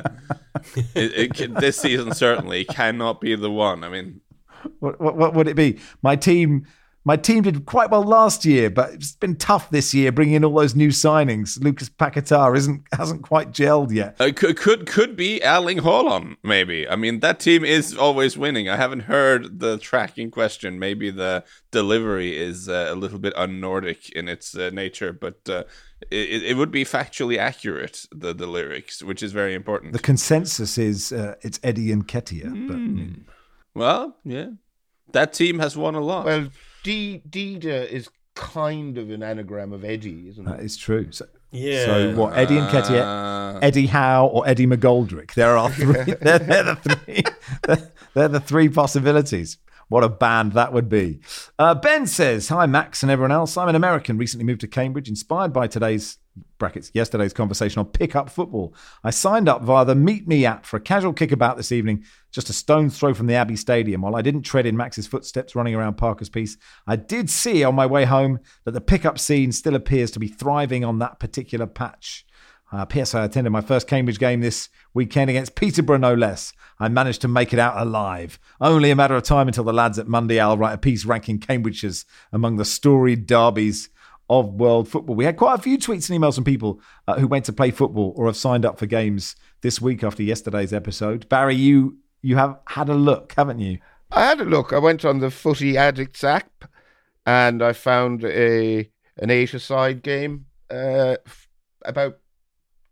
this season certainly cannot be the one. I mean,
what would it be? My team did quite well last year, but it's been tough this year bringing in all those new signings. Lucas Paquetá hasn't quite gelled yet.
Could be Erling Haaland, maybe. I mean, that team is always winning. I haven't heard the track in question. Maybe the delivery is a little bit un-Nordic in its nature, but it would be factually accurate, the lyrics, which is very important.
The consensus is it's Eddie Nketiah.
Well, yeah. That team has won a lot.
Well, Dida is kind of an anagram of Eddie, isn't it?
That is true. So,
yeah.
So what? Eddie Nketiah, Eddie Howe, or Eddie McGoldrick? There are three. they're the three. They're the three possibilities. What a band that would be. Ben says, hi, Max and everyone else. I'm an American, recently moved to Cambridge, inspired by yesterday's conversation on pick-up football. I signed up via the Meet Me app for a casual kickabout this evening, just a stone's throw from the Abbey Stadium. While I didn't tread in Max's footsteps running around Parker's Piece, I did see on my way home that the pick-up scene still appears to be thriving on that particular patch. P.S. I attended my first Cambridge game this weekend against Peterborough, no less. I managed to make it out alive. Only a matter of time until the lads at Mondial write a piece ranking Cambridgeshires among the storied derbies of world football. We had quite a few tweets and emails from people who went to play football or have signed up for games this week after yesterday's episode. Barry, you have had a look, haven't you?
I had a look. I went on the Footy Addicts app and I found an 8-a-side game about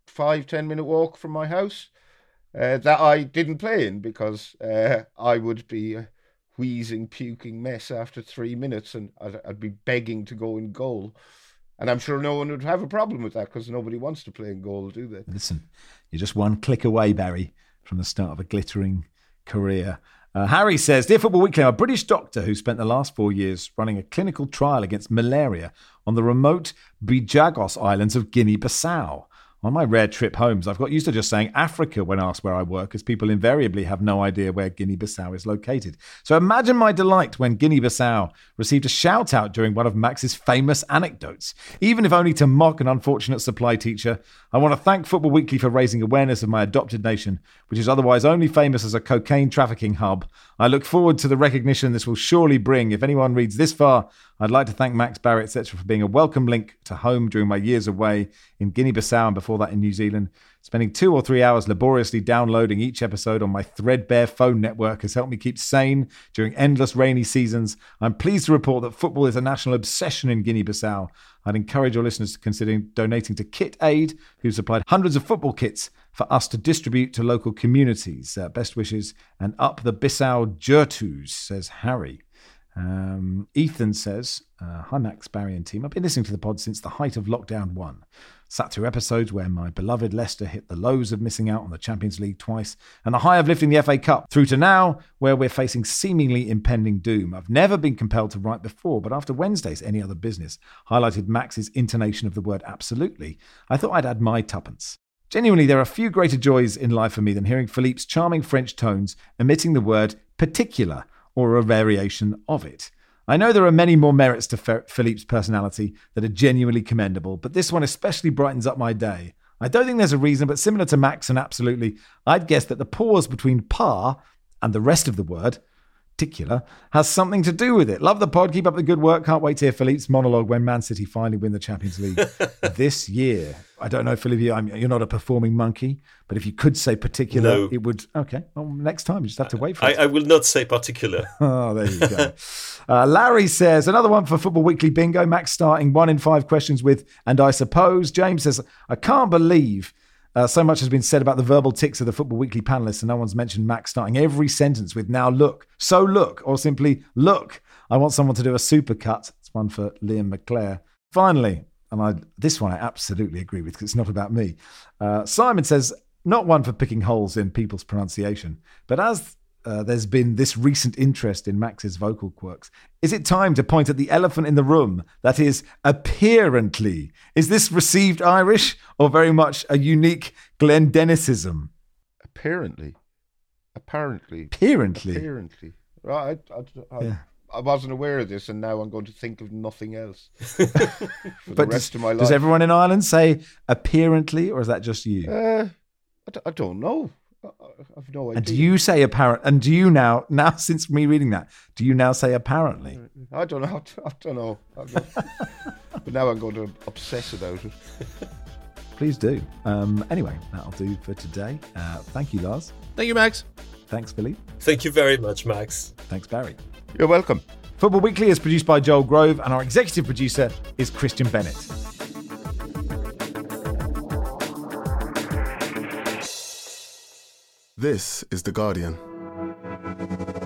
5-10 minute walk from my house that I didn't play in because I would be a wheezing, puking mess after 3 minutes, and I'd be begging to go in goal. And I'm sure no one would have a problem with that because nobody wants to play in goal, do they?
Listen, you're just one click away, Barry, from the start of a glittering career. Harry says, Dear Football Weekly, I'm a British doctor who spent the last 4 years running a clinical trial against malaria on the remote Bijagos Islands of Guinea-Bissau. On my rare trip homes, I've got used to just saying Africa when asked where I work, as people invariably have no idea where Guinea-Bissau is located. So imagine my delight when Guinea-Bissau received a shout-out during one of Max's famous anecdotes. Even if only to mock an unfortunate supply teacher, I want to thank Football Weekly for raising awareness of my adopted nation, which is otherwise only famous as a cocaine trafficking hub. I look forward to the recognition this will surely bring. If anyone reads this far, I'd like to thank Max, Barry, etc. for being a welcome link to home during my years away in Guinea-Bissau and before that in New Zealand. Spending 2 or 3 hours laboriously downloading each episode on my threadbare phone network has helped me keep sane during endless rainy seasons. I'm pleased to report that football is a national obsession in Guinea-Bissau. I'd encourage your listeners to consider donating to Kit Aid, who supplied hundreds of football kits for us to distribute to local communities. Best wishes and up the Bissau Jertus, says Harry. Ethan says, Hi Max, Barry and team. I've been listening to the pod since the height of lockdown 1. Sat through episodes where my beloved Leicester hit the lows of missing out on the Champions League twice and the high of lifting the FA Cup, through to now where we're facing seemingly impending doom. I've never been compelled to write before, but after Wednesday's Any Other Business highlighted Max's intonation of the word absolutely, I thought I'd add my tuppence. Genuinely, there are few greater joys in life for me than hearing Philippe's charming French tones emitting the word particular, or a variation of it. I know there are many more merits to Philippe's personality that are genuinely commendable, but this one especially brightens up my day. I don't think there's a reason, but similar to Max and absolutely, I'd guess that the pause between par and the rest of the word, particular, has something to do with it. Love the pod, keep up the good work. Can't wait to hear Philippe's monologue when Man City finally win the Champions League this year. I don't know, Philippe, you're not a performing monkey, but if you could say particular,
no.
It would... Okay, well, next time you just have to wait for it.
I will not say particular.
Oh, there you go. Larry says, another one for Football Weekly bingo. Max starting 1 in 5 questions with, and I suppose. James says, I can't believe so much has been said about the verbal tics of the Football Weekly panelists, and no one's mentioned Max starting every sentence with now look, so look, or simply look. I want someone to do a supercut. It's one for Liam McClare. Finally, and this one I absolutely agree with because it's not about me. Simon says, not one for picking holes in people's pronunciation, but as there's been this recent interest in Max's vocal quirks, is it time to point at the elephant in the room, that is, apparently? Is this received Irish or very much a unique Glendenicism?
Apparently. Right, I wasn't aware of this, and now I'm going to think of nothing else for the rest of my life.
Does everyone in Ireland say apparently, or is that just you?
I don't know. I've no idea.
And do you say apparent? And do you now since me reading that, do you now say apparently?
I don't know. But now I'm going to obsess about it.
Please do. Anyway, that'll do for today. Thank you, Lars.
Thank you, Max.
Thanks, Philippe.
Thank you very much, Max.
Thanks, Barry.
You're welcome.
Football Weekly is produced by Joel Grove, and our executive producer is Christian Bennett.
This is The Guardian.